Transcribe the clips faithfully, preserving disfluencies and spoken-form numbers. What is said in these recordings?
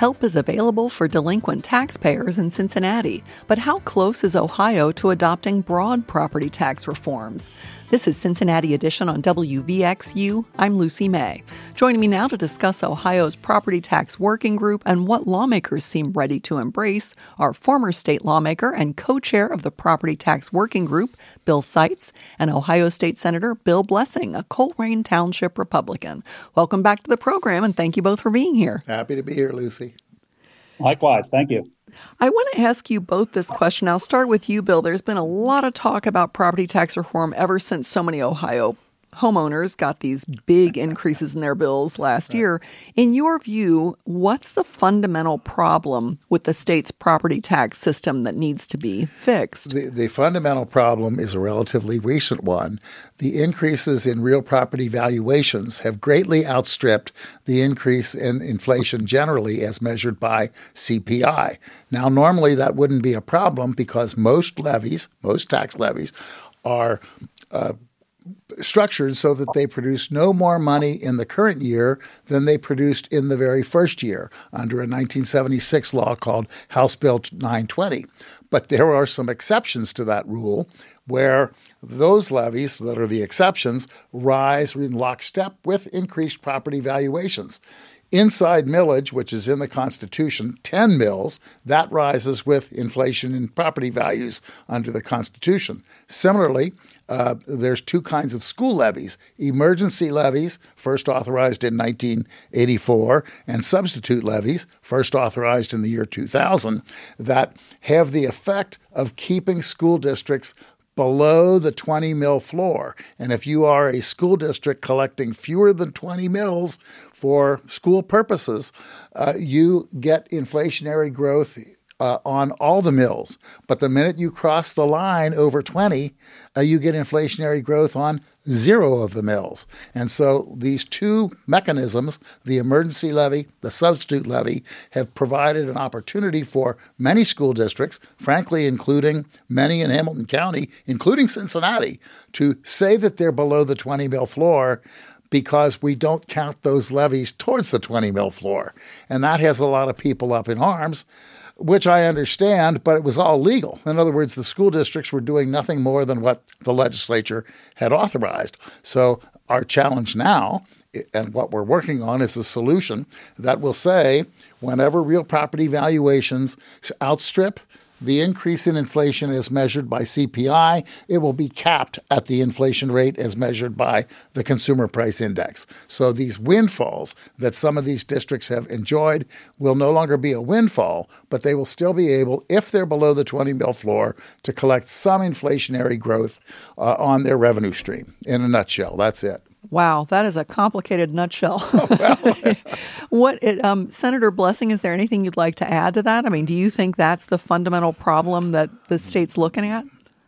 Help is available for delinquent taxpayers in Cincinnati, but how close is Ohio to adopting broad property tax reforms? This is Cincinnati Edition on W V X U. I'm Lucy May. Joining me now to discuss Ohio's property tax working group and what lawmakers seem ready to embrace are former state lawmaker and co-chair of the property tax working group, Bill Seitz, and Ohio State Senator Bill Blessing, a Colerain Township Republican. Welcome back to the program, and thank you both for being here. Happy to be here, Lucy. Likewise. Thank you. I want to ask you both this question. I'll start with you, Bill. There's been a lot of talk about property tax reform ever since so many Ohio homeowners got these big increases in their bills last year. In your view, what's the fundamental problem with the state's property tax system that needs to be fixed? The, the fundamental problem is a relatively recent one. The increases in real property valuations have greatly outstripped the increase in inflation generally as measured by C P I. Now, normally that wouldn't be a problem because most levies, most tax levies, are uh, structured so that they produce no more money in the current year than they produced in the very first year under a nineteen seventy-six law called House Bill nine twenty. But there are some exceptions to that rule where those levies that are the exceptions rise in lockstep with increased property valuations. Inside millage, which is in the Constitution, ten mills, that rises with inflation in property values under the Constitution. Similarly, uh, there's two kinds of school levies: emergency levies, first authorized in nineteen eighty-four, and substitute levies, first authorized in the year two thousand, that have the effect of keeping school districts below the twenty mil floor. And if you are a school district collecting fewer than twenty mils for school purposes, uh, you get inflationary growth uh, on all the mills. But the minute you cross the line over twenty, uh, you get inflationary growth on zero of the mills. And so these two mechanisms, the emergency levy, the substitute levy, have provided an opportunity for many school districts, frankly, including many in Hamilton County, including Cincinnati, to say that they're below the twenty mil floor because we don't count those levies towards the twenty mil floor. And that has a lot of people up in arms, which I understand, but it was all legal. In other words, the school districts were doing nothing more than what the legislature had authorized. So our challenge now, and what we're working on, is a solution that will say whenever real property valuations outstrip the increase in inflation as measured by C P I, it will be capped at the inflation rate as measured by the Consumer Price Index. So these windfalls that some of these districts have enjoyed will no longer be a windfall, but they will still be able, if they're below the twenty mil floor, to collect some inflationary growth uh, on their revenue stream. In a nutshell, that's it. Wow, that is a complicated nutshell. Oh, well. What, it, um, Senator Blessing, is there anything you'd like to add to that? I mean, do you think that's the fundamental problem that the state's looking at?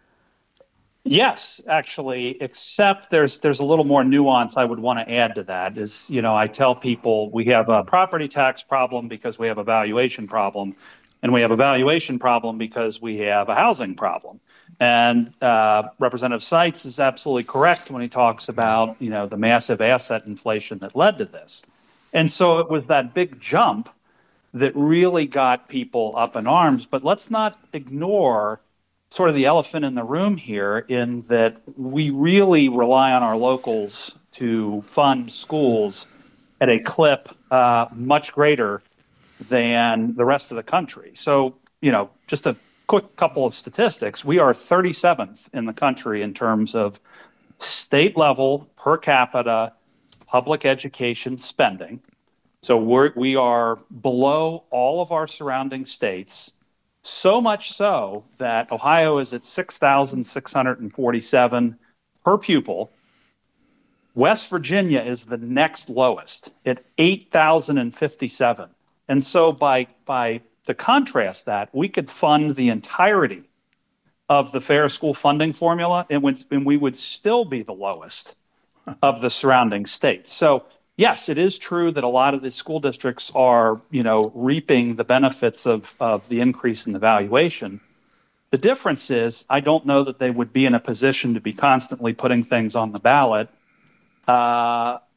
Yes, actually, except there's there's a little more nuance I would want to add to that. Is, you know, I tell people we have a property tax problem because we have a valuation problem, and we have a valuation problem because we have a housing problem. And uh, Representative Seitz is absolutely correct when he talks about, you know, the massive asset inflation that led to this. And so it was that big jump that really got people up in arms. But let's not ignore sort of the elephant in the room here, in that we really rely on our locals to fund schools at a clip uh, much greater than the rest of the country. So, you know, just a quick couple of statistics. We are thirty-seventh in the country in terms of state level per capita public education spending. So we're, we are below all of our surrounding states, so much so that Ohio is at six thousand six hundred forty-seven per pupil. West Virginia is the next lowest at eight thousand fifty-seven. And so by by to contrast that, we could fund the entirety of the fair school funding formula, and, would, and we would still be the lowest of the surrounding states. So, yes, it is true that a lot of the school districts are, you know, reaping the benefits of, of the increase in the valuation. The difference is I don't know that they would be in a position to be constantly putting things on the ballot, uh,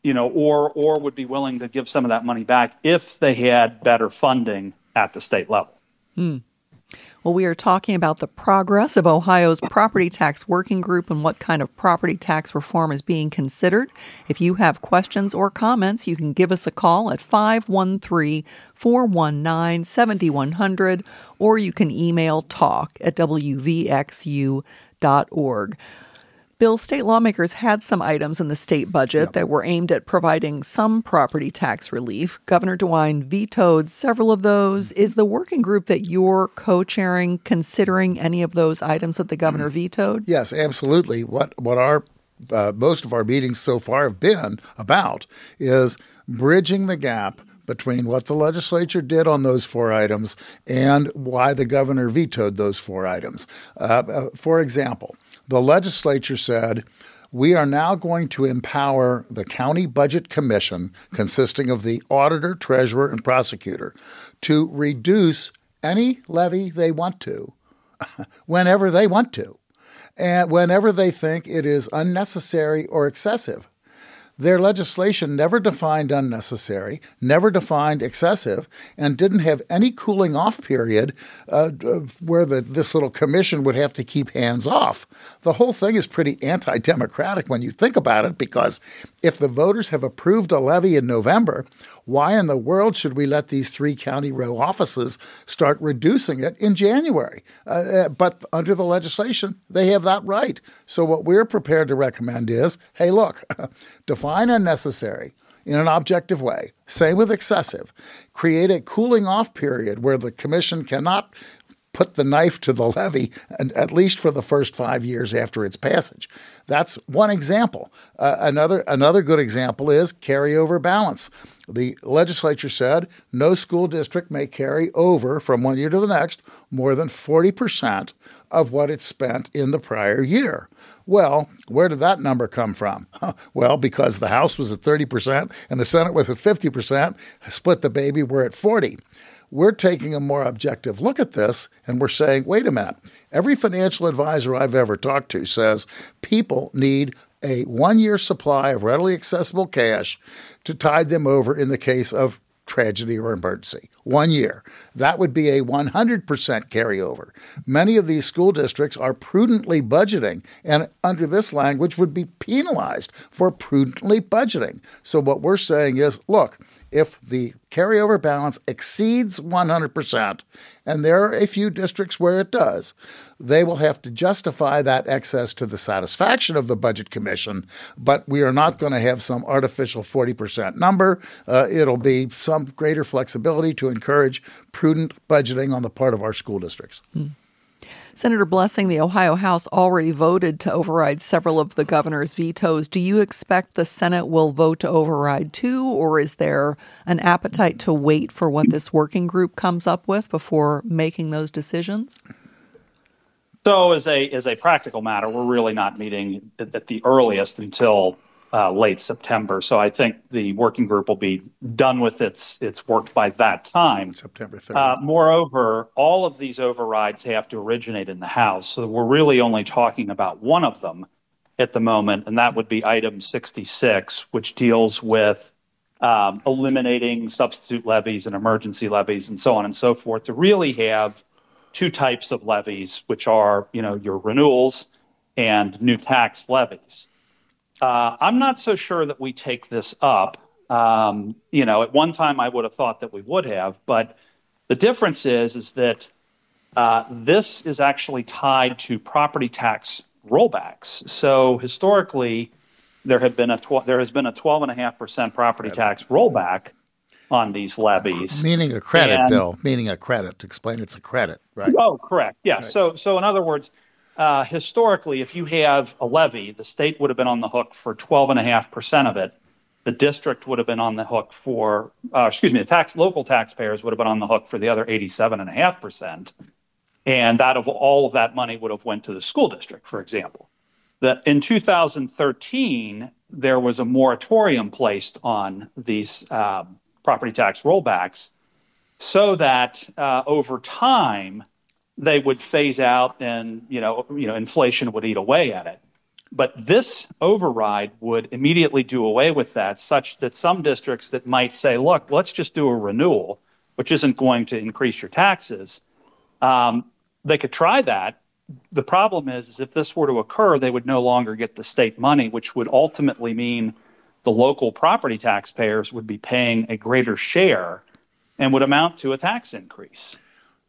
you know, or or would be willing to give some of that money back if they had better funding at the state level. Hmm. Well, we are talking about the progress of Ohio's property tax working group and what kind of property tax reform is being considered. If you have questions or comments, you can give us a call at five one three, four one nine, seven one zero zero, or you can email talk at w v x u dot org. Bill, state lawmakers had some items in the state budget yep. that were aimed at providing some property tax relief. Governor DeWine vetoed several of those. Is the working group that you're co-chairing considering any of those items that the governor vetoed? Yes, absolutely. What what our uh, most of our meetings so far have been about is bridging the gap between what the legislature did on those four items and why the governor vetoed those four items. Uh, uh, for example, the legislature said, we are now going to empower the County Budget Commission, consisting of the auditor, treasurer, and prosecutor, to reduce any levy they want to whenever they want to, and whenever they think it is unnecessary or excessive. Their legislation never defined unnecessary, never defined excessive, and didn't have any cooling off period uh, where the, this little commission would have to keep hands off. The whole thing is pretty anti-democratic when you think about it, because if the voters have approved a levy in November, why in the world should we let these three county row offices start reducing it in January? Uh, but under the legislation, they have that right. So what we're prepared to recommend is, hey, look, define unnecessary in an objective way. Same with excessive. Create a cooling off period where the commission cannot put the knife to the levy, and at least for the first five years after its passage. That's one example. Uh, another another good example is carryover balance. The legislature said no school district may carry over from one year to the next more than forty percent of what it spent in the prior year. Well, where did that number come from? Well, because the House was at thirty percent and the Senate was at fifty percent, split the baby, we're at forty. We're taking a more objective look at this, and we're saying, wait a minute, every financial advisor I've ever talked to says people need a one-year supply of readily accessible cash to tide them over in the case of tragedy or emergency. One year. That would be a one hundred percent carryover. Many of these school districts are prudently budgeting, and under this language would be penalized for prudently budgeting. So what we're saying is, look, if the carryover balance exceeds one hundred percent, and there are a few districts where it does, they will have to justify that excess to the satisfaction of the Budget Commission, but we are not going to have some artificial forty percent number. Uh, it'll be some greater flexibility to encourage prudent budgeting on the part of our school districts. Hmm. Senator Blessing, the Ohio House already voted to override several of the governor's vetoes. Do you expect the Senate will vote to override too, or is there an appetite to wait for what this working group comes up with before making those decisions? So as a as a practical matter, we're really not meeting at, at the earliest until uh, late September. So I think the working group will be done with its its work by that time. September third. Uh, moreover, all of these overrides have to originate in the House. So we're really only talking about one of them at the moment, and that would be item sixty-six, which deals with um, eliminating substitute levies and emergency levies and so on and so forth, to really have two types of levies, which are, you know, your renewals and new tax levies. Uh, I'm not so sure that we take this up. Um, you know, at one time I would have thought that we would have, but the difference is, is that uh, this is actually tied to property tax rollbacks. So historically, there have been a tw- there has been a twelve point five percent property tax rollback on these levies. Meaning a credit, and, Bill. Meaning a credit. To explain, it's a credit, right? Oh, correct. Yeah. Right. So, so in other words, uh, historically, if you have a levy, the state would have been on the hook for twelve point five percent of it. The district would have been on the hook for, uh, excuse me, the tax local taxpayers would have been on the hook for the other eighty-seven point five percent. And that of all of that money would have went to the school district, for example. That in two thousand thirteen, there was a moratorium placed on these um, property tax rollbacks so that uh, over time they would phase out and, you know, you know, inflation would eat away at it. But this override would immediately do away with that, such that some districts that might say, look, let's just do a renewal, which isn't going to increase your taxes, um, they could try that. The problem is, is if this were to occur, they would no longer get the state money, which would ultimately mean the local property taxpayers would be paying a greater share and would amount to a tax increase.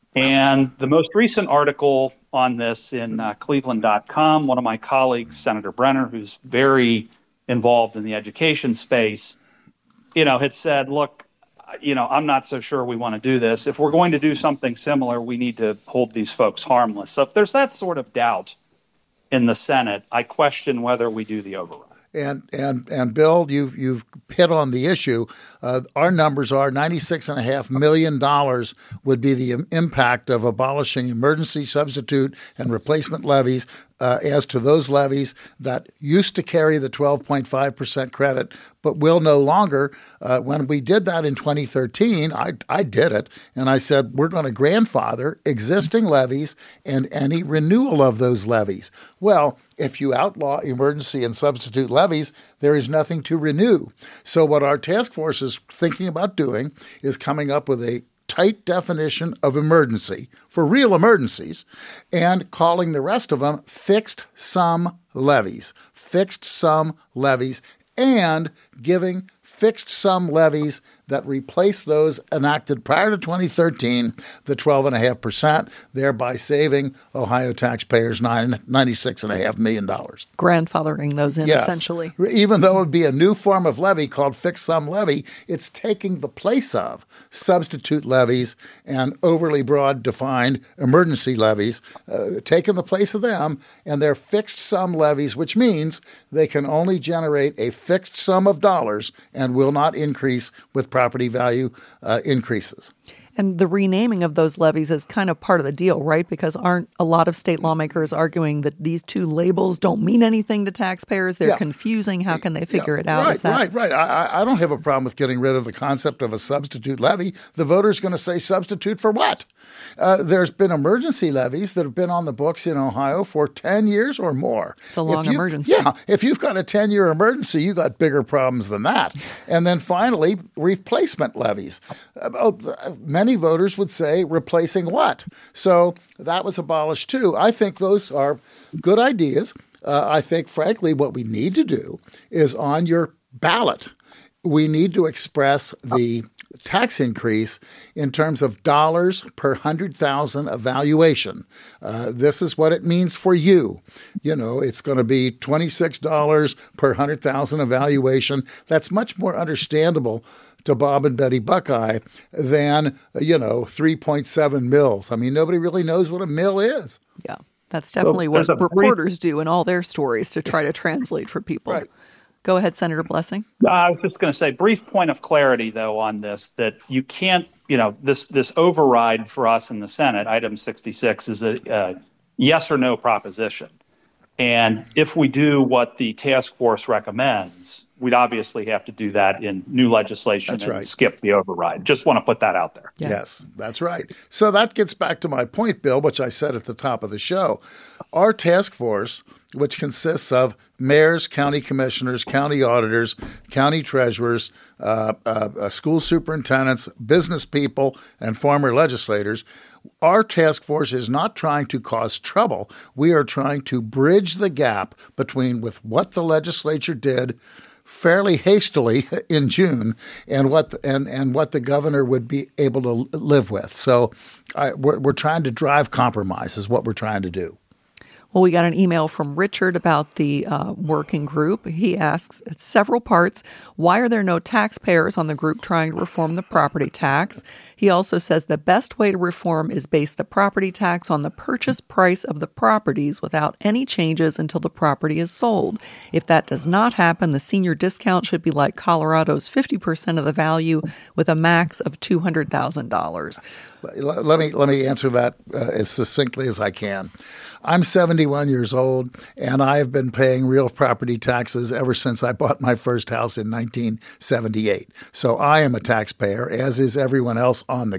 And the most recent article on this in uh, cleveland dot com, one of my colleagues, Senator Brenner, who's very involved in the education space, you know, had said, look, you know, I'm not so sure we want to do this. If we're going to do something similar, we need to hold these folks harmless. So if there's that sort of doubt in the Senate, I question whether we do the override. And and and Bill, you've you've hit on the issue. Uh, our numbers are ninety-six and a half million dollars would be the impact of abolishing emergency substitute and replacement levies. Uh, as to those levies that used to carry the twelve point five percent credit, but will no longer. Uh, when we did that in twenty thirteen, I, I did it, and I said, we're going to grandfather existing levies and any renewal of those levies. Well, if you outlaw emergency and substitute levies, there is nothing to renew. So what our task force is thinking about doing is coming up with a tight definition of emergency for real emergencies and calling the rest of them fixed sum levies, fixed sum levies, and giving fixed sum levies that replace those enacted prior to twenty thirteen, the twelve point five percent, thereby saving Ohio taxpayers ninety-six point five million dollars. Grandfathering those in, yes. Essentially. Even though it would be a new form of levy called fixed sum levy, it's taking the place of substitute levies and overly broad defined emergency levies, uh, taking the place of them, and they're fixed sum levies, which means they can only generate a fixed sum of dollars and will not increase with property value uh, increases. And the renaming of those levies is kind of part of the deal, right? Because aren't a lot of state lawmakers arguing that these two labels don't mean anything to taxpayers? They're yeah. confusing. How can they figure yeah. it out? Right, is that... right, right. I, I don't have a problem with getting rid of the concept of a substitute levy. The voter's going to say substitute for what? Uh, there's been emergency levies that have been on the books in Ohio for ten years or more. It's a long you, emergency. Yeah. If you've got a ten-year emergency, you got bigger problems than that. And then finally, replacement levies. Uh, many voters would say replacing what? So that was abolished too. I think those are good ideas. Uh, I think, frankly, what we need to do is on your ballot, we need to express the tax increase in terms of dollars per one hundred thousand evaluation. Uh, this is what it means for you. You know, it's going to be twenty-six dollars per one hundred thousand evaluation. That's much more understandable to Bob and Betty Buckeye than, you know, three point seven mils. I mean, nobody really knows what a mill is. Yeah, that's definitely well, what reporters brief... do in all their stories to try to translate for people. Right. Go ahead, Senator Blessing. Uh, I was just going to say, brief point of clarity, though, on this, that you can't, you know, this this override for us in the Senate, item sixty-six, is a uh, yes or no proposition. And if we do what the task force recommends, we'd obviously have to do that in new legislation that's and right. skip the override. Just want to put that out there. Yeah. Yes, that's right. So that gets back to my point, Bill, which I said at the top of the show. Our task force, which consists of mayors, county commissioners, county auditors, county treasurers, uh, uh, uh, school superintendents, business people, and former legislators, our task force is not trying to cause trouble. We are trying to bridge the gap between with what the legislature did fairly hastily in June and what the, and and what the governor would be able to live with. So I, we're, we're trying to drive compromise is what we're trying to do. Well, we got an email from Richard about the uh, working group. He asks, it's several parts, why are there no taxpayers on the group trying to reform the property tax? He also says the best way to reform is base the property tax on the purchase price of the properties without any changes until the property is sold. If that does not happen, the senior discount should be like Colorado's fifty percent of the value with a max of two hundred thousand dollars. Let me, let me answer that uh, as succinctly as I can. I'm seventy-one years old, and I have been paying real property taxes ever since I bought my first house in nineteen seventy-eight. So I am a taxpayer, as is everyone else on the group.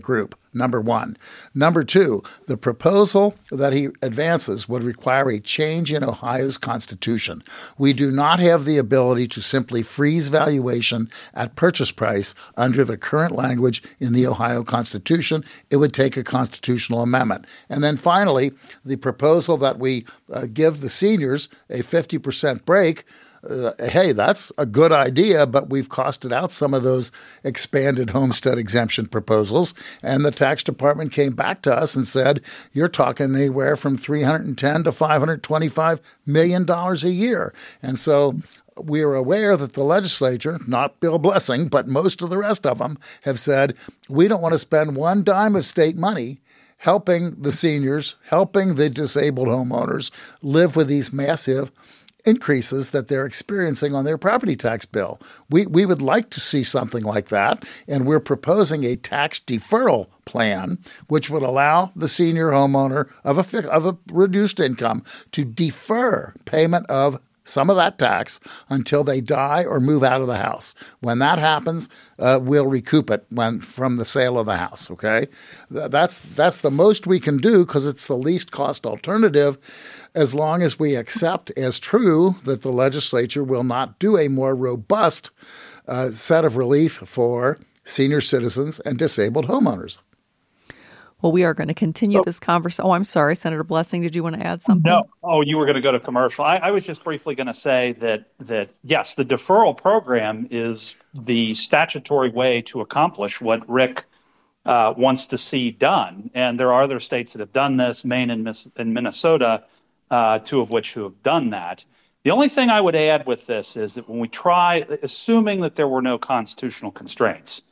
number one. Number two, the proposal that he advances would require a change in Ohio's constitution. We do not have the ability to simply freeze valuation at purchase price under the current language in the Ohio Constitution. It would take a constitutional amendment. And then finally, the proposal that we uh, give the seniors a fifty percent break. Uh, hey, that's a good idea, but we've costed out some of those expanded homestead exemption proposals. And the tax department came back to us and said, you're talking anywhere from three hundred ten to five hundred twenty-five million dollars a year. And so we are aware that the legislature, not Bill Blessing, but most of the rest of them have said, we don't want to spend one dime of state money helping the seniors, helping the disabled homeowners live with these massive increases that they're experiencing on their property tax bill. We we would like to see something like that, and we're proposing a tax deferral plan which would allow the senior homeowner of a of a reduced income to defer payment of some of that tax until they die or move out of the house. When that happens, uh, we'll recoup it when from the sale of the house, okay? That's, that's the most we can do because it's the least cost alternative, as long as we accept as true that the legislature will not do a more robust uh, set of relief for senior citizens and disabled homeowners. Well, we are going to continue so, this conversation. Oh, I'm sorry, Senator Blessing. Did you want to add something? No. Oh, you were going to go to commercial. I, I was just briefly going to say that, that, yes, the deferral program is the statutory way to accomplish what Rick uh, wants to see done. And there are other states that have done this, Maine and, Miss, and Minnesota, uh, two of which who have done that. The only thing I would add with this is that when we try, assuming that there were no constitutional constraints,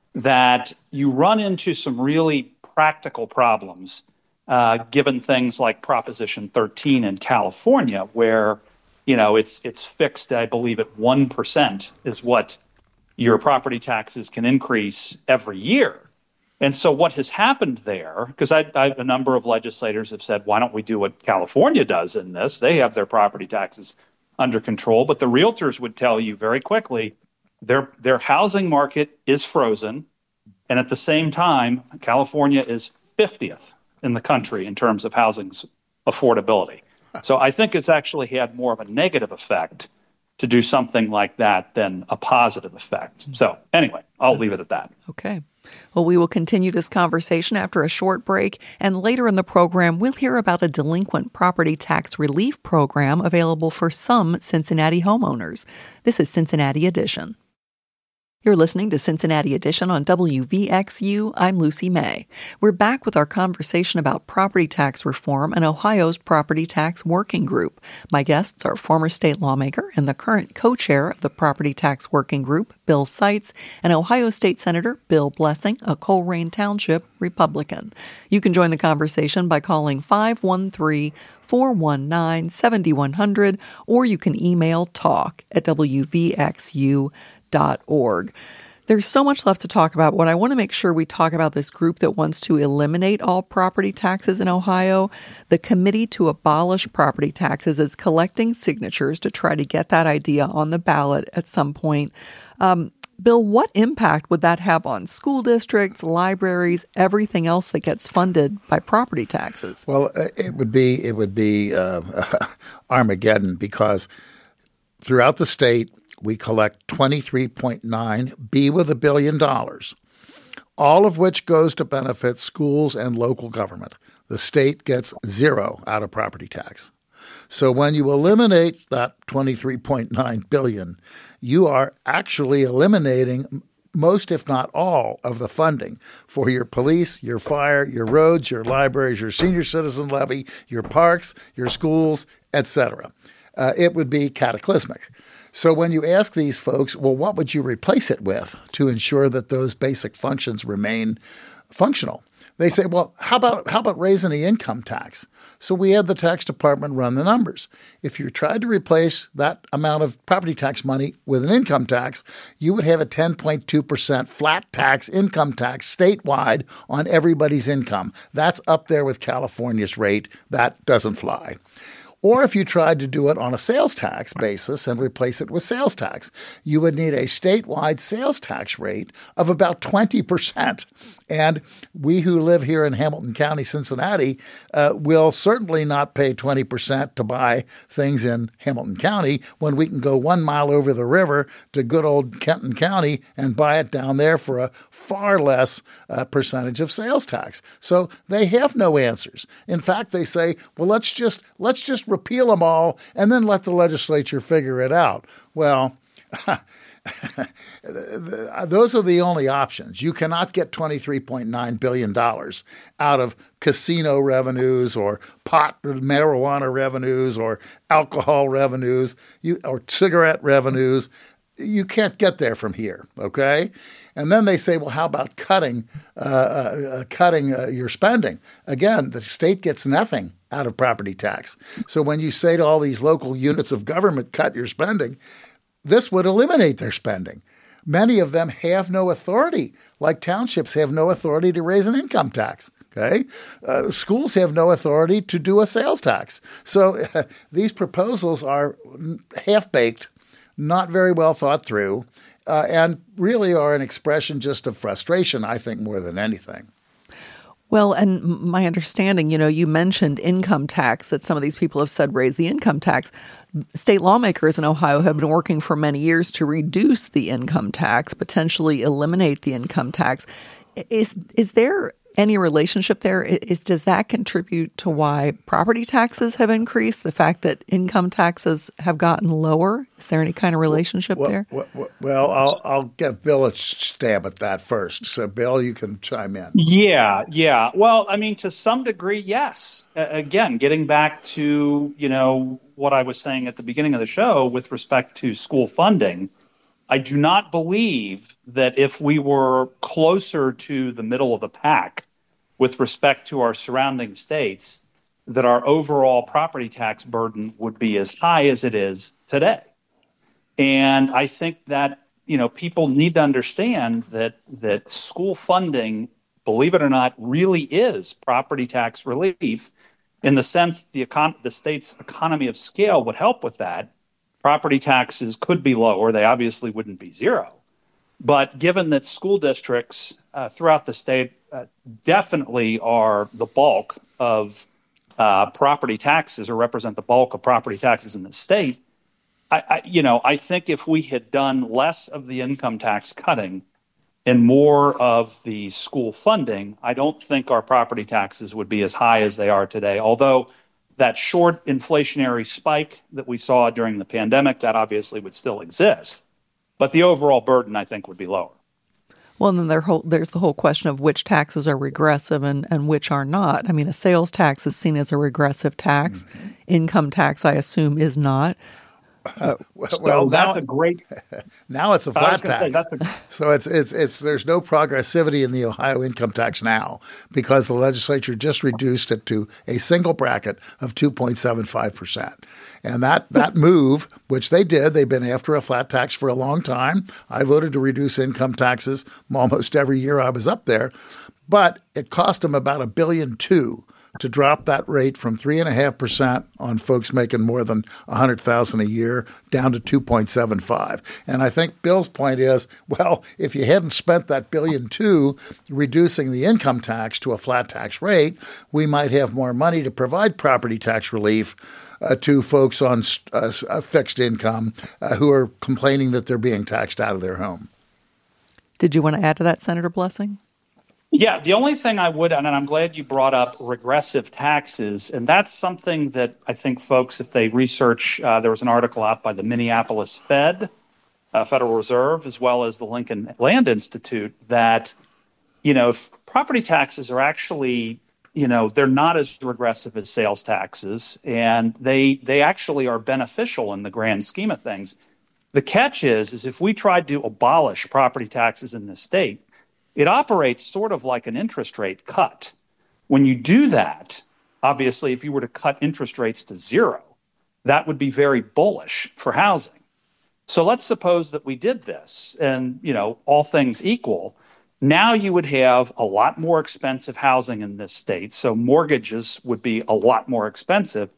that you run into some really practical problems, uh, given things like Proposition thirteen in California, where, you know, it's it's fixed, I believe, at one percent is what your property taxes can increase every year. And so what has happened there, because I, I, a number of legislators have said, why don't we do what California does in this? They have their property taxes under control, but the realtors would tell you very quickly, their their housing market is frozen. And at the same time, California is fiftieth in the country in terms of housing affordability. So I think it's actually had more of a negative effect to do something like that than a positive effect. So anyway, I'll leave it at that. Okay. Well, we will continue this conversation after a short break. And later in the program, we'll hear about a delinquent property tax relief program available for some Cincinnati homeowners. This is Cincinnati Edition. You're listening to Cincinnati Edition on W V X U. I'm Lucy May. We're back with our conversation about property tax reform and Ohio's Property Tax Working Group. My guests are former state lawmaker and the current co-chair of the Property Tax Working Group, Bill Seitz, and Ohio State Senator Bill Blessing, a Colerain Township Republican. You can join the conversation by calling five one three, four one nine, seven one zero zero, or you can email talk at W V X U dot org. There's so much left to talk about. What I want to make sure we talk about this group that wants to eliminate all property taxes in Ohio. The Committee to Abolish Property Taxes is collecting signatures to try to get that idea on the ballot at some point. Um, Bill, what impact would that have on school districts, libraries, everything else that gets funded by property taxes? Well, it would be it would be uh, Armageddon, because throughout the state, we collect twenty-three point nine, B with a billion dollars, all of which goes to benefit schools and local government. The state gets zero out of property tax. So when you eliminate that twenty-three point nine billion dollars, you are actually eliminating most, if not all, of the funding for your police, your fire, your roads, your libraries, your senior citizen levy, your parks, your schools, et cetera. Uh, it would be cataclysmic. So when you ask these folks, well, what would you replace it with to ensure that those basic functions remain functional? They say, well, how about how about raising the income tax? So we had the tax department run the numbers. If you tried to replace that amount of property tax money with an income tax, you would have a ten point two percent flat tax income tax statewide on everybody's income. That's up there with California's rate. That doesn't fly. Or if you tried to do it on a sales tax basis and replace it with sales tax, you would need a statewide sales tax rate of about twenty percent. And we who live here in Hamilton County, Cincinnati, uh, will certainly not pay twenty percent to buy things in Hamilton County when we can go one mile over the river to good old Kenton County and buy it down there for a far less uh, percentage of sales tax. So they have no answers. In fact, they say, well, let's just let's just repeal them all and then let the legislature figure it out. Well, those are the only options. You cannot get twenty-three point nine billion dollars out of casino revenues or pot marijuana revenues or alcohol revenues you, or cigarette revenues. You can't get there from here, okay? And then they say, well, how about cutting uh, uh, cutting uh, your spending? Again, the state gets nothing out of property tax. So when you say to all these local units of government, cut your spending, this would eliminate their spending. Many of them have no authority, like townships have no authority to raise an income tax. Okay, uh, schools have no authority to do a sales tax. So uh, these proposals are half-baked, not very well thought through, uh, and really are an expression just of frustration, I think, more than anything. Well, and my understanding, you know, you mentioned income tax, that some of these people have said raise the income tax. State lawmakers in Ohio have been working for many years to reduce the income tax, potentially eliminate the income tax. Is is there any relationship there? Is does that contribute to why property taxes have increased? The fact that income taxes have gotten lower? Is there any kind of relationship well, there? Well, well, well, I'll I'll give Bill a stab at that first. So, Bill, you can chime in. Yeah, yeah. Well, I mean, to some degree, yes. Uh, again, getting back to, you know, what I was saying at the beginning of the show with respect to school funding, I do not believe that if we were closer to the middle of the pack with respect to our surrounding states, that our overall property tax burden would be as high as it is today. And I think that, you know, people need to understand that that school funding, believe it or not, really is property tax relief in the sense the econ- the state's economy of scale would help with that. Property taxes could be lower. They obviously wouldn't be zero. But given that school districts uh, throughout the state uh, definitely are the bulk of uh, property taxes or represent the bulk of property taxes in the state, I, I, you know, I think if we had done less of the income tax cutting and more of the school funding, I don't think our property taxes would be as high as they are today. Although that short inflationary spike that we saw during the pandemic, that obviously would still exist. But the overall burden, I think, would be lower. Well, and then there whole, there's the whole question of which taxes are regressive and, and which are not. I mean, a sales tax is seen as a regressive tax. Mm-hmm. Income tax, I assume, is not. Uh, well, so well, that's now, a great. Now it's a flat tax, say, a, so it's it's it's there's no progressivity in the Ohio income tax now because the legislature just reduced it to a single bracket of two point seven five percent, and that that move, which they did, they've been after a flat tax for a long time. I voted to reduce income taxes almost every year I was up there, but it cost them about a billion two. To drop that rate from three point five percent on folks making more than one hundred thousand dollars a year down to two point seven five. And I think Bill's point is, well, if you hadn't spent that billion two reducing the income tax to a flat tax rate, we might have more money to provide property tax relief uh, to folks on uh, a fixed income uh, who are complaining that they're being taxed out of their home. Did you want to add to that, Senator Blessing? Yeah, the only thing I would, and I'm glad you brought up regressive taxes, and that's something that I think folks, if they research, uh, there was an article out by the Minneapolis Fed, uh, Federal Reserve, as well as the Lincoln Land Institute, that, you know, if property taxes are actually, you know, they're not as regressive as sales taxes, and they they actually are beneficial in the grand scheme of things. The catch is, is if we tried to abolish property taxes in this state, it operates sort of like an interest rate cut. When you do that, obviously, if you were to cut interest rates to zero, that would be very bullish for housing. So let's suppose that we did this and, you know, all things equal, now you would have a lot more expensive housing in this state. So mortgages would be a lot more expensive.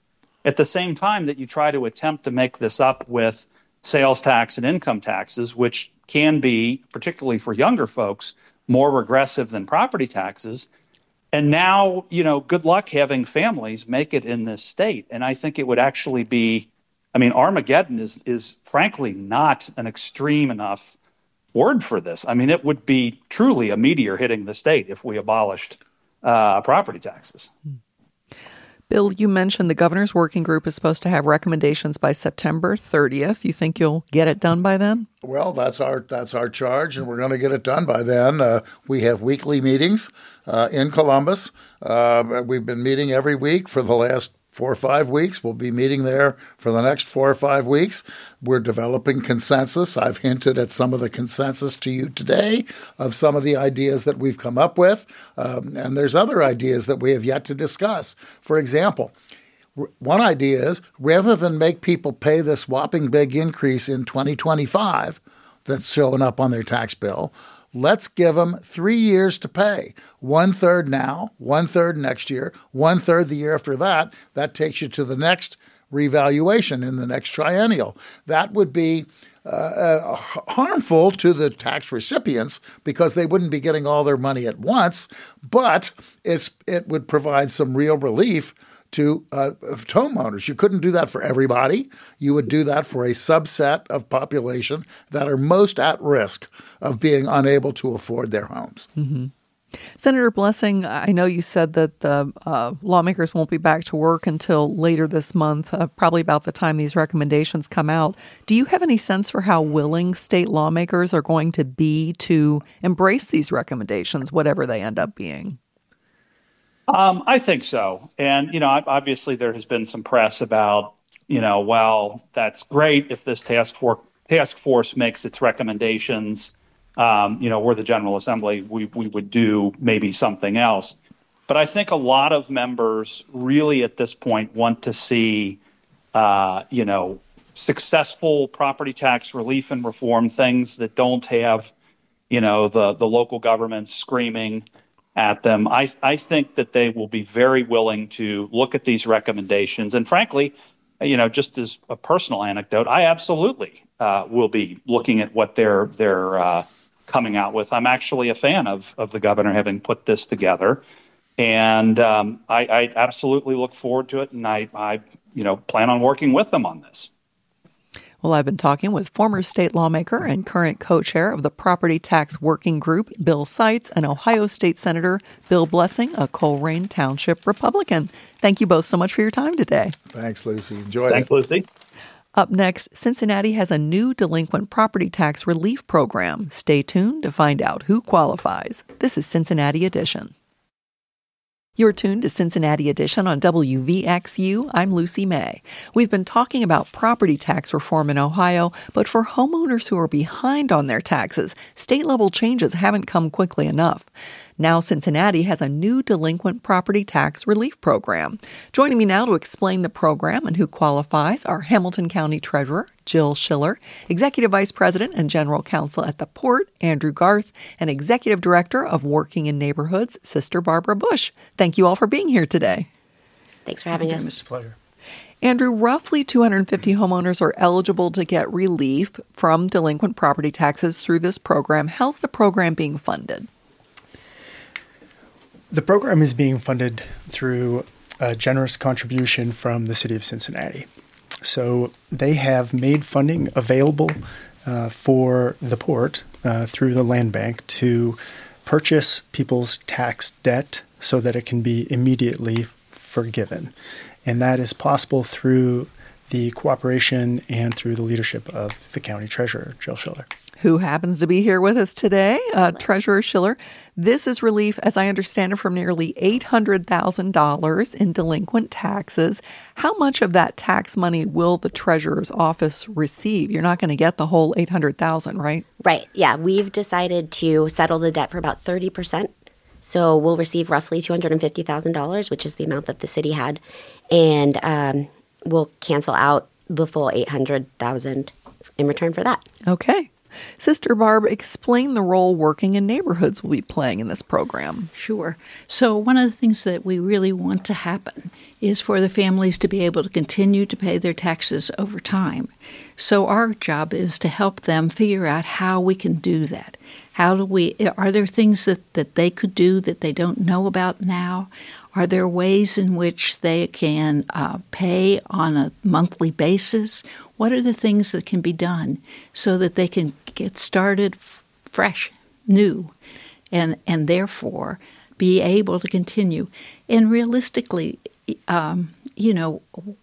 at the same time that you try to attempt to make this up with sales tax and income taxes, which can be, particularly for younger folks, more regressive than property taxes. And now, you know, good luck having families make it in this state. And I think it would actually be, I mean, Armageddon is, is frankly not an extreme enough word for this. I mean, it would be truly a meteor hitting the state if we abolished uh, property taxes. Bill, you mentioned the governor's working group is supposed to have recommendations by September thirtieth. You think you'll get it done by then? Well, that's our that's our charge, and we're going to get it done by then. Uh, we have weekly meetings uh, in Columbus. Uh, we've been meeting every week for the last four or five weeks. We'll be meeting there for the next four or five weeks. We're developing consensus. I've hinted at some of the consensus to you today of some of the ideas that we've come up with. Um, and there's other ideas that we have yet to discuss. For example, one idea is rather than make people pay this whopping big increase in twenty twenty-five that's showing up on their tax bill, let's give them three years to pay. One third now, one third next year, one third the year after that. That takes you to the next revaluation in the next triennial. That would be uh, uh, harmful to the tax recipients because they wouldn't be getting all their money at once, but it's, it would provide some real relief to uh, homeowners. You couldn't do that for everybody. You would do that for a subset of population that are most at risk of being unable to afford their homes. Mm-hmm. Senator Blessing, I know you said that the uh, lawmakers won't be back to work until later this month, uh, probably about the time these recommendations come out. Do you have any sense for how willing state lawmakers are going to be to embrace these recommendations, whatever they end up being? Um, I think so. And, you know, obviously there has been some press about, you know, well, that's great if this task force, task force makes its recommendations. Um, you know, we're the General Assembly, we, we would do maybe something else. But I think a lot of members really at this point want to see, uh, you know, successful property tax relief and reform, things that don't have, you know, the, the local governments screaming at them. I, I think that they will be very willing to look at these recommendations. And frankly, you know, just as a personal anecdote, I absolutely uh, will be looking at what they're they're uh, coming out with. I'm actually a fan of of the governor having put this together, and um, I, I absolutely look forward to it. And I, I, you know, plan on working with them on this. Well, I've been talking with former state lawmaker and current co-chair of the Property Tax Working Group, Bill Seitz, and Ohio State Senator Bill Blessing, a Colerain Township Republican. Thank you both so much for your time today. Thanks, Lucy. Enjoyed Thanks, it. Lucy. Up next, Cincinnati has a new delinquent property tax relief program. Stay tuned to find out who qualifies. This is Cincinnati Edition. You're tuned to Cincinnati Edition on W V X U. I'm Lucy May. We've been talking about property tax reform in Ohio, but for homeowners who are behind on their taxes, state-level changes haven't come quickly enough. Now Cincinnati has a new delinquent property tax relief program. Joining me now to explain the program and who qualifies are Hamilton County Treasurer Jill Schiller, Executive Vice President and General Counsel at the Port, Andrew Garth, and Executive Director of Working in Neighborhoods, Sister Barbara Bush. Thank you all for being here today. Thanks for having us. It's a pleasure. Andrew, roughly two hundred fifty homeowners are eligible to get relief from delinquent property taxes through this program. How's the program being funded? The program is being funded through a generous contribution from the city of Cincinnati. So they have made funding available uh, for the port uh, through the land bank to purchase people's tax debt so that it can be immediately forgiven. And that is possible through the cooperation and through the leadership of the county treasurer, Jill Schiller, who happens to be here with us today, uh, Treasurer Schiller. This is relief, as I understand it, from nearly eight hundred thousand dollars in delinquent taxes. How much of that tax money will the treasurer's office receive? You're not going to get the whole eight hundred thousand dollars, right? Right. Yeah. We've decided to settle the debt for about thirty percent. So we'll receive roughly two hundred fifty thousand dollars, which is the amount that the city had. And um, we'll cancel out the full eight hundred thousand dollars in return for that. Okay. Sister Barb, explain the role Working in Neighborhoods will be playing in this program. Sure. So one of the things that we really want to happen is for the families to be able to continue to pay their taxes over time. So our job is to help them figure out how we can do that. How do we, are there things that, that they could do that they don't know about now? Are there ways in which they can uh, pay on a monthly basis? What are the things that can be done so that they can get started f- fresh, new, and and therefore be able to continue? And realistically, um, you know,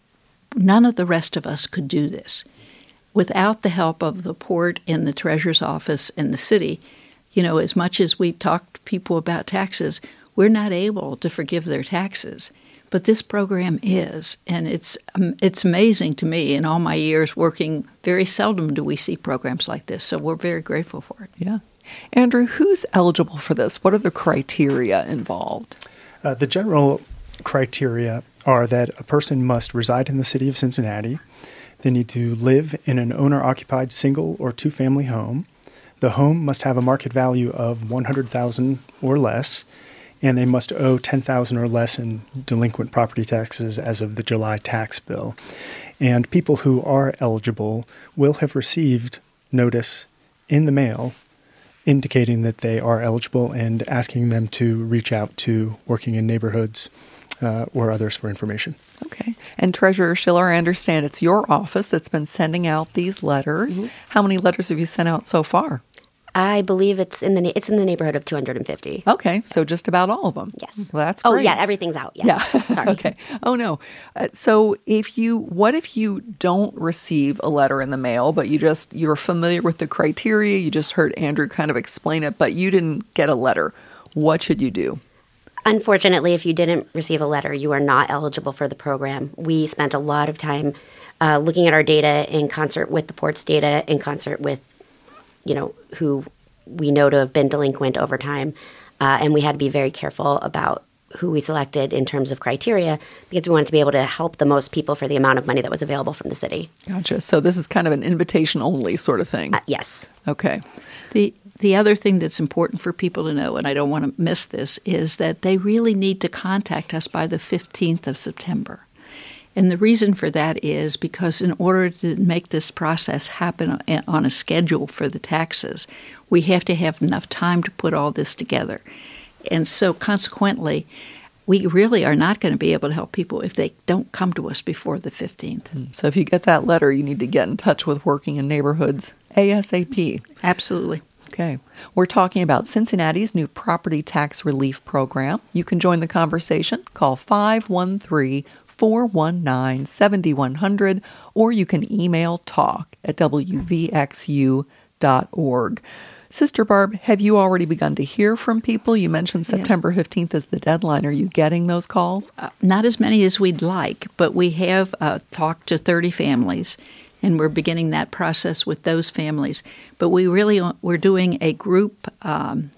none of the rest of us could do this. Without the help of the port and the treasurer's office and the city, you know, as much as we've talked to people about taxes, we're not able to forgive their taxes. But this program is, and it's um, it's amazing to me. In all my years working, very seldom do we see programs like this, so we're very grateful for it. Yeah. Andrew, who's eligible for this? What are the criteria involved? Uh, the general criteria are that a person must reside in the city of Cincinnati. They need to live in an owner-occupied single or two-family home. The home must have a market value of one hundred thousand dollars or less, and they must owe ten thousand dollars or less in delinquent property taxes as of the July tax bill. And people who are eligible will have received notice in the mail indicating that they are eligible and asking them to reach out to Working in Neighborhoods uh, or others for information. Okay. And Treasurer Schiller, I understand it's your office that's been sending out these letters. Mm-hmm. How many letters have you sent out so far? I believe it's in the na- it's in the neighborhood of two hundred fifty. Okay, so just about all of them. Yes. Well, that's great. Oh, yeah, everything's out. Yes. Yeah. Sorry. Okay. Oh, no. Uh, so if you, what if you don't receive a letter in the mail, but you just, you're familiar with the criteria, you just heard Andrew kind of explain it, but you didn't get a letter. What should you do? Unfortunately, if you didn't receive a letter, you are not eligible for the program. We spent a lot of time uh, looking at our data in concert with the port's data, in concert with, you know, who we know to have been delinquent over time. Uh, and we had to be very careful about who we selected in terms of criteria because we wanted to be able to help the most people for the amount of money that was available from the city. Gotcha. So this is kind of an invitation only sort of thing. Uh, yes. Okay. The the other thing that's important for people to know, and I don't want to miss this, is that they really need to contact us by the fifteenth of September. And the reason for that is because in order to make this process happen on a schedule for the taxes, we have to have enough time to put all this together. And so consequently, we really are not going to be able to help people if they don't come to us before the fifteenth. So if you get that letter, you need to get in touch with Working in Neighborhoods ASAP. Absolutely. Okay. We're talking about Cincinnati's new property tax relief program. You can join the conversation. Call five one three, four one nine, seven one zero zero or you can email talk at w v x u dot org. Sister Barb, have you already begun to hear from people? You mentioned September fifteenth is the deadline. Are you getting those calls? Uh, not as many as we'd like, but we have uh, talked to thirty families, and we're beginning that process with those families. But we really we're doing a group um,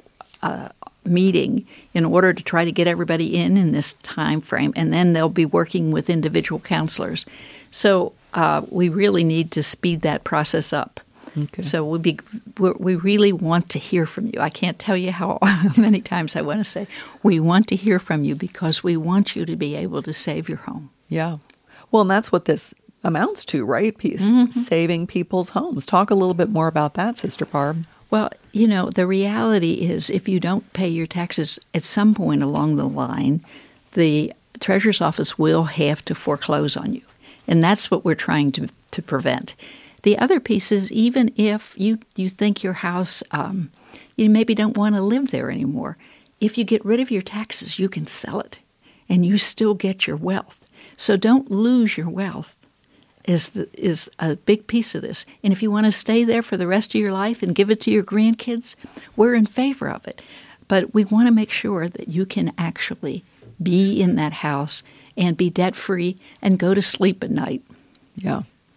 uh, meeting in order to try to get everybody in in this time frame, and then they'll be working with individual counselors. So uh, we really need to speed that process up. Okay. So we be we really want to hear from you. I can't tell you how many times I want to say we want to hear from you because we want you to be able to save your home. Yeah. Well, and that's what this amounts to, right? Peace, mm-hmm. Saving people's homes. Talk a little bit more about that, Sister Barb. Well, you know, the reality is if you don't pay your taxes at some point along the line, the Treasurer's Office will have to foreclose on you. And that's what we're trying to, to prevent. The other piece is even if you, you think your house, um, you maybe don't want to live there anymore, if you get rid of your taxes, you can sell it and you still get your wealth. So don't lose your wealth is the, is a big piece of this. And if you want to stay there for the rest of your life and give it to your grandkids, we're in favor of it. But we want to make sure that you can actually be in that house and be debt-free and go to sleep at night. Yeah.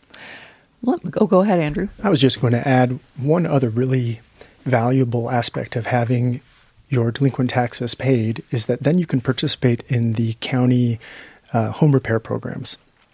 Well, go, go ahead, Andrew. I was just going to add one other really valuable aspect of having your delinquent taxes paid is that then you can participate in the county uh, home repair programs.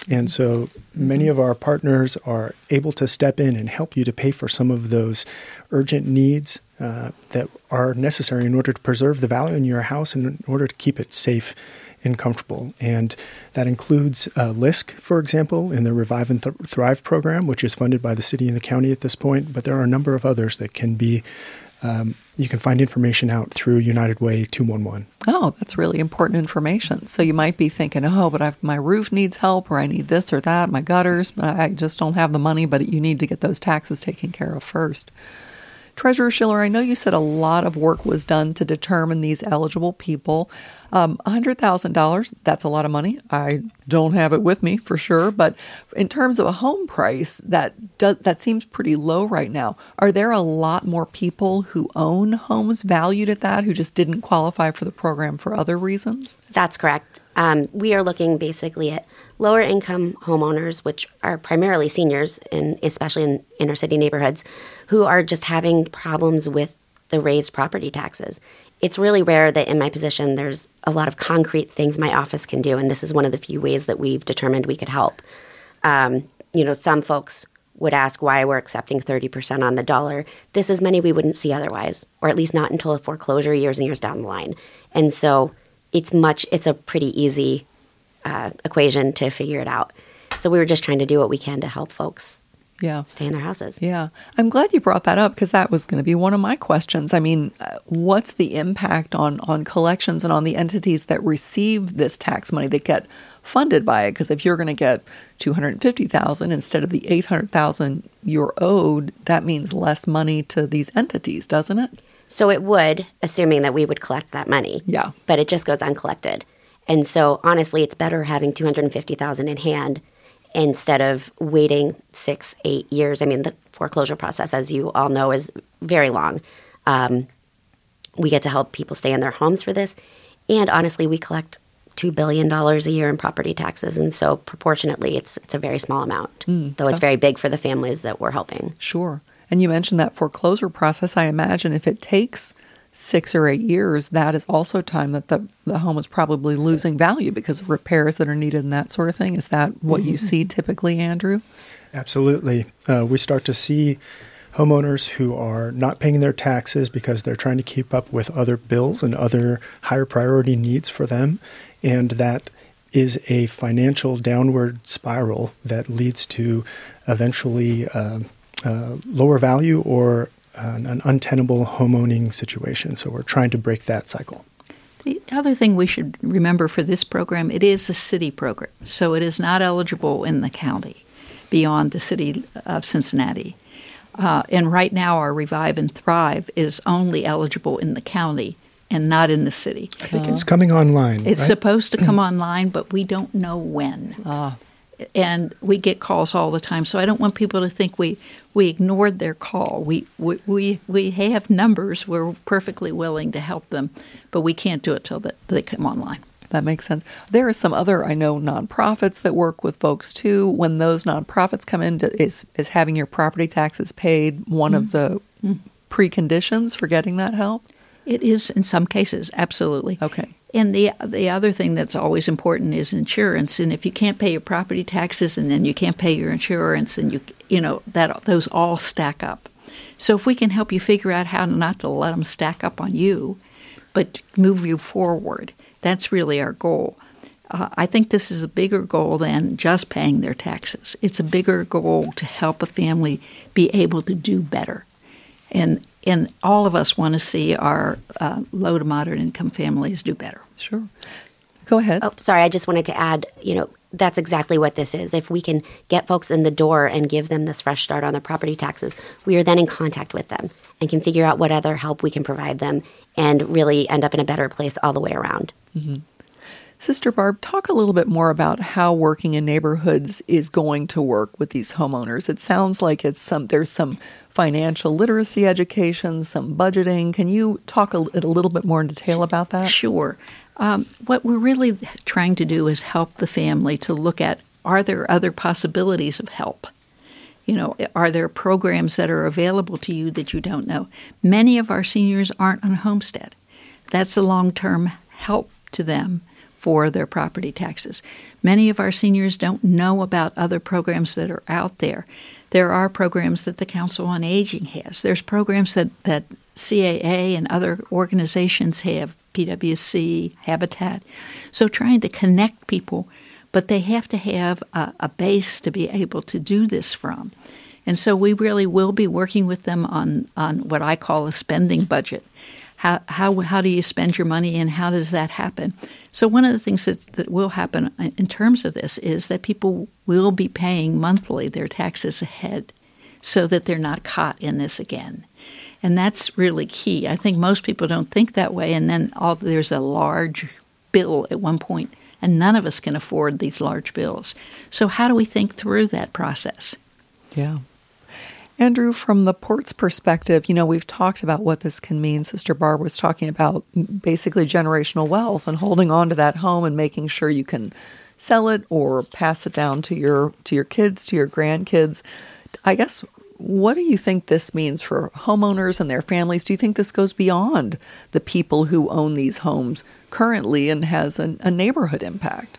And so many of our partners are able to step in and help you to pay for some of those urgent needs uh, that are necessary in order to preserve the value in your house and in order to keep it safe and comfortable. And that includes uh, L I S C, for example, in the Revive and Th- Thrive program, which is funded by the city and the county at this point. But there are a number of others that can be, um, you can find information out through United Way two one one. Oh, that's really important information. So you might be thinking, oh, but I've, my roof needs help, or I need this or that, my gutters, but I just don't have the money, but you need to get those taxes taken care of first. Treasurer Schiller, I know you said a lot of work was done to determine these eligible people. Um, one hundred thousand dollars, that's a lot of money. I don't have it with me for sure, but in terms of a home price, that does, that seems pretty low right now. Are there a lot more people who own homes valued at that who just didn't qualify for the program for other reasons? That's correct. Um, we are looking basically at lower income homeowners, which are primarily seniors, and especially in inner city neighborhoods, who are just having problems with the raised property taxes. It's really rare that in my position there's a lot of concrete things my office can do, and this is one of the few ways that we've determined we could help. Um, you know, some folks would ask why we're accepting thirty percent on the dollar. This is money we wouldn't see otherwise, or at least not until a foreclosure years and years down the line. And so it's much, it's a pretty easy uh, equation to figure it out. So we were just trying to do what we can to help folks Yeah. stay in their houses. Yeah. I'm glad you brought that up because that was going to be one of my questions. I mean, uh, what's the impact on, on collections and on the entities that receive this tax money that get funded by it? Because if you're going to get two hundred fifty thousand dollars instead of the eight hundred thousand dollars you're owed, that means less money to these entities, doesn't it? So it would, assuming that we would collect that money. Yeah. But it just goes uncollected. And so honestly, it's better having two hundred fifty thousand dollars in hand instead of waiting six, eight years. I mean, the foreclosure process, as you all know, is very long. Um, we get to help people stay in their homes for this. And honestly, we collect two billion dollars a year in property taxes. And so proportionately, it's it's a very small amount, mm, though it's very big for the families that we're helping. Sure. And you mentioned that foreclosure process. I imagine if it takes six or eight years, that is also time that the, the home is probably losing value because of repairs that are needed and that sort of thing. Is that what you see typically, Andrew? Absolutely. Uh, we start to see homeowners who are not paying their taxes because they're trying to keep up with other bills and other higher priority needs for them. And that is a financial downward spiral that leads to eventually uh, uh, lower value or an, an untenable homeowning situation. So we're trying to break that cycle. The other thing we should remember for this program, it is a city program, so it is not eligible in the county beyond the city of Cincinnati. Uh, and right now our Revive and Thrive is only eligible in the county and not in the city. I think uh, it's coming online. It's right? supposed to come online, but we don't know when. Ah. And we get calls all the time, so I don't want people to think we, we ignored their call. We, we we we have numbers. We're perfectly willing to help them, but we can't do it till the, they come online. That makes sense. There are some other, I know, nonprofits that work with folks too. When those nonprofits come in, is is having your property taxes paid one mm-hmm. of the mm-hmm. preconditions for getting that help? It is in some cases, absolutely. Okay. And the the other thing that's always important is insurance. And if you can't pay your property taxes, and then you can't pay your insurance, and you you know that those all stack up. So if we can help you figure out how not to let them stack up on you, but move you forward, that's really our goal. Uh, I think this is a bigger goal than just paying their taxes. It's a bigger goal to help a family be able to do better. And and all of us want to see our uh, low to moderate income families do better. Sure. Go ahead. Oh, sorry. I just wanted to add, you know, that's exactly what this is. If we can get folks in the door and give them this fresh start on their property taxes, we are then in contact with them and can figure out what other help we can provide them and really end up in a better place all the way around. Mm-hmm. Sister Barb, talk a little bit more about how working in neighborhoods is going to work with these homeowners. It sounds like it's some there's some financial literacy education, some budgeting. Can you talk a, a little bit more in detail about that? Sure. Um, what we're really trying to do is help the family to look at, are there other possibilities of help? You know, are there programs that are available to you that you don't know? Many of our seniors aren't on homestead. That's a long-term help to them for their property taxes. Many of our seniors don't know about other programs that are out there. There are programs that the Council on Aging has. There's programs that, that C A A and other organizations have, P W C, Habitat. So trying to connect people, but they have to have a, a base to be able to do this from. And so we really will be working with them on, on what I call a spending budget. How, how how do you spend your money and how does that happen? So one of the things that, that will happen in terms of this is that people will be paying monthly their taxes ahead so that they're not caught in this again. And that's really key. I think most people don't think that way, and then all, there's a large bill at one point, and none of us can afford these large bills. So how do we think through that process? Yeah. Andrew, from the port's perspective, you know, we've talked about what this can mean. Sister Barb was talking about basically generational wealth and holding on to that home and making sure you can sell it or pass it down to your to your kids, to your grandkids. I guess, what do you think this means for homeowners and their families? Do you think this goes beyond the people who own these homes currently and has an, a neighborhood impact?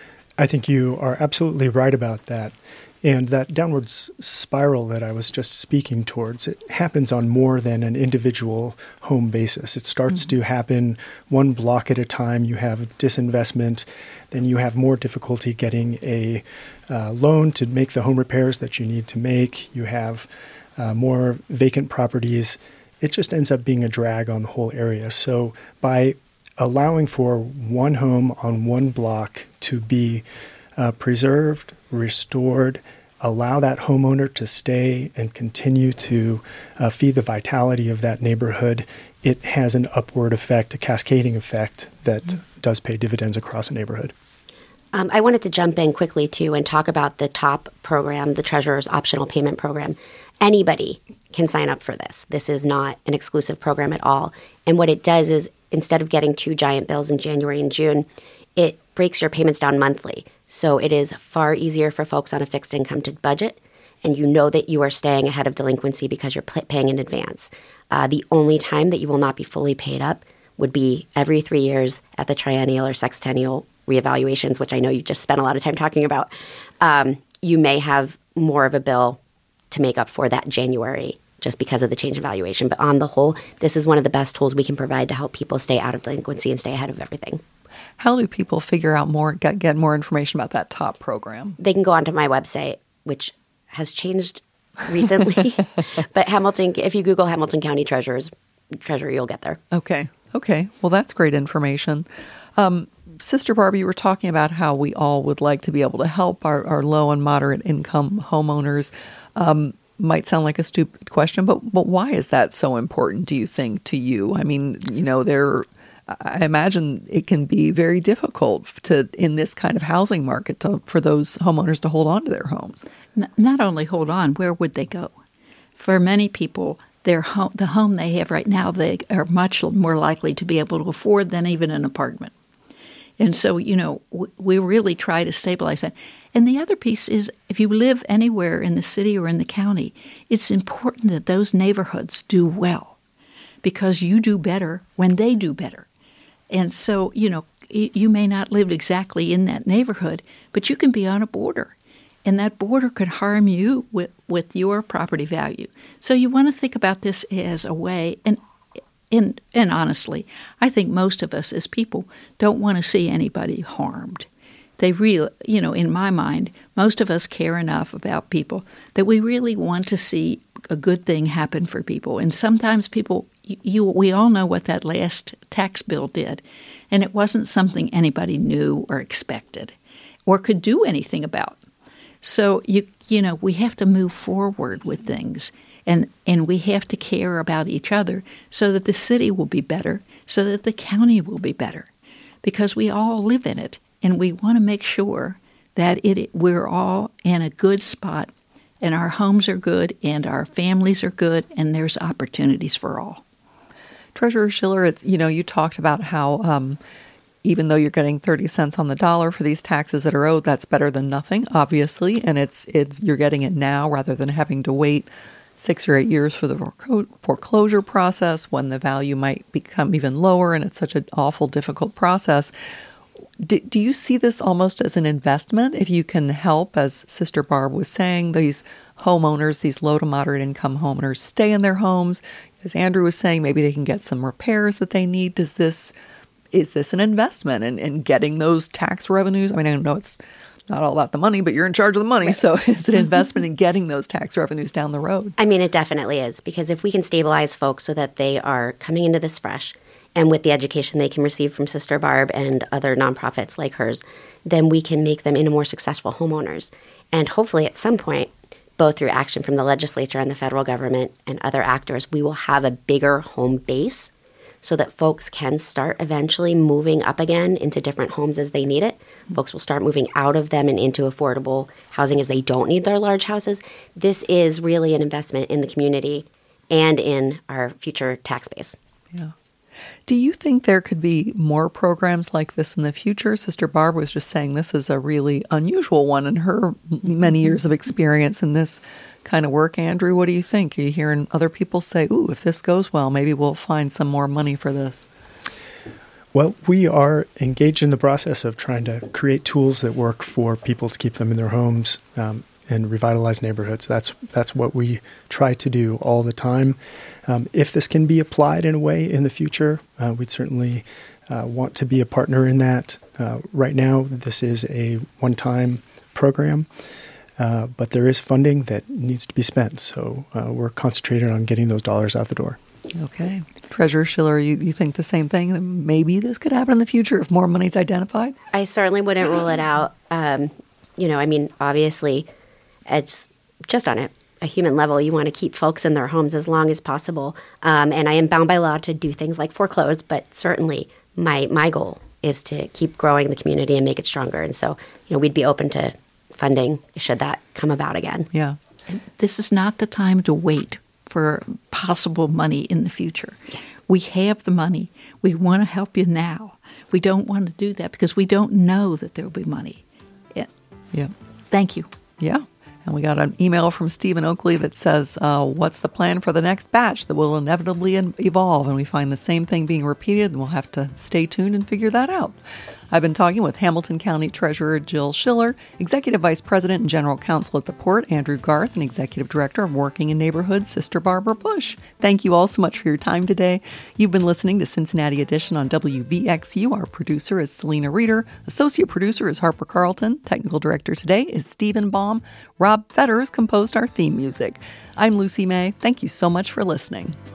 I think you are absolutely right about that. And that downward spiral that I was just speaking towards, it happens on more than an individual home basis. It starts mm-hmm. to happen one block at a time. You have disinvestment, then you have more difficulty getting a uh, loan to make the home repairs that you need to make. You have uh, more vacant properties. It just ends up being a drag on the whole area. So by allowing for one home on one block to be Uh, preserved, restored, allow that homeowner to stay and continue to uh, feed the vitality of that neighborhood, it has an upward effect, a cascading effect that mm-hmm. does pay dividends across a neighborhood. Um, I wanted to jump in quickly, too, and talk about the TOP program, the Treasurer's Optional Payment Program. Anybody can sign up for this. This is not an exclusive program at all. And what it does is, instead of getting two giant bills in January and June, it breaks your payments down monthly. So it is far easier for folks on a fixed income to budget, and you know that you are staying ahead of delinquency because you're p- paying in advance. Uh, the only time that you will not be fully paid up would be every three years at the triennial or sextennial reevaluations, which I know you just spent a lot of time talking about. Um, you may have more of a bill to make up for that January just because of the change in valuation. But on the whole, this is one of the best tools we can provide to help people stay out of delinquency and stay ahead of everything. How do people figure out more, get, get more information about that TOP program? They can go onto my website, which has changed recently. But Hamilton, if you Google Hamilton County Treasurer's Treasurer, you'll get there. Okay. Okay. Well, that's great information. Um, Sister Barbie, you were talking about how we all would like to be able to help our, our low and moderate income homeowners. Um, might sound like a stupid question, but but why is that so important, do you think, to you? I mean, you know, there, I imagine it can be very difficult to, in this kind of housing market, to, for those homeowners to hold on to their homes. Not only hold on, where would they go? For many people, their home, the home they have right now, they are much more likely to be able to afford than even an apartment. And so, you know, we really try to stabilize that. And the other piece is, if you live anywhere in the city or in the county, it's important that those neighborhoods do well, because you do better when they do better. And so, you know, you may not live exactly in that neighborhood, but you can be on a border, and that border could harm you with, with your property value. So you want to think about this as a way, and And, and honestly, I think most of us as people don't want to see anybody harmed. They really, you know, in my mind, most of us care enough about people that we really want to see a good thing happen for people. And sometimes people, you, you we all know what that last tax bill did, and it wasn't something anybody knew or expected or could do anything about. So, you you know, we have to move forward with things. And and we have to care about each other so that the city will be better, so that the county will be better, because we all live in it, and we want to make sure that it we're all in a good spot, and our homes are good, and our families are good, and there's opportunities for all. Treasurer Schiller, it's, you know, you talked about how um, even though you're getting thirty cents on the dollar for these taxes that are owed, that's better than nothing, obviously, and it's it's you're getting it now rather than having to wait six or eight years for the foreclosure process when the value might become even lower, and it's such an awful, difficult process. Do, do you see this almost as an investment? If you can help, as Sister Barb was saying, these homeowners, these low to moderate income homeowners stay in their homes. As Andrew was saying, maybe they can get some repairs that they need. Does this, is this an investment in, in getting those tax revenues? I mean, I know it's not all about the money, but you're in charge of the money. Right. So it's an investment in getting those tax revenues down the road. I mean, it definitely is, because if we can stabilize folks so that they are coming into this fresh, and with the education they can receive from Sister Barb and other nonprofits like hers, then we can make them into more successful homeowners. And hopefully at some point, both through action from the legislature and the federal government and other actors, we will have a bigger home base so that folks can start eventually moving up again into different homes as they need it. Folks will start moving out of them and into affordable housing as they don't need their large houses. This is really an investment in the community and in our future tax base. Yeah. Do you think there could be more programs like this in the future? Sister Barb was just saying this is a really unusual one in her many years of experience in this kind of work. Andrew, what do you think? Are you hearing other people say, ooh, if this goes well, maybe we'll find some more money for this? Well, we are engaged in the process of trying to create tools that work for people to keep them in their homes um, and revitalize neighborhoods. That's that's what we try to do all the time. Um, if this can be applied in a way in the future, uh, we'd certainly uh, want to be a partner in that. Uh, right now, this is a one-time program, uh, but there is funding that needs to be spent. So uh, we're concentrated on getting those dollars out the door. Okay. Treasurer Schiller, you, you think the same thing? Maybe this could happen in the future if more money's identified? I certainly wouldn't rule it out. Um, you know, I mean, obviously, it's just on a, a human level, you want to keep folks in their homes as long as possible. Um, and I am bound by law to do things like foreclose, but certainly my my goal is to keep growing the community and make it stronger. And so, you know, we'd be open to funding should that come about again. Yeah. This is not the time to wait for possible money in the future. Yes. We have the money. We want to help you now. We don't want to do that because we don't know that there will be money. Yeah. Yeah. Thank you. Yeah. And we got an email from Stephen Oakley that says, uh, what's the plan for the next batch that will inevitably evolve? And we find the same thing being repeated, and we'll have to stay tuned and figure that out. I've been talking with Hamilton County Treasurer Jill Schiller, Executive Vice President and General Counsel at the Port, Andrew Garth, and Executive Director of Working in Neighborhoods, Sister Barbara Bush. Thank you all so much for your time today. You've been listening to Cincinnati Edition on W V X U. Our producer is Selena Reeder. Associate producer is Harper Carlton. Technical Director today is Stephen Baum. Rob Fetters composed our theme music. I'm Lucy May. Thank you so much for listening.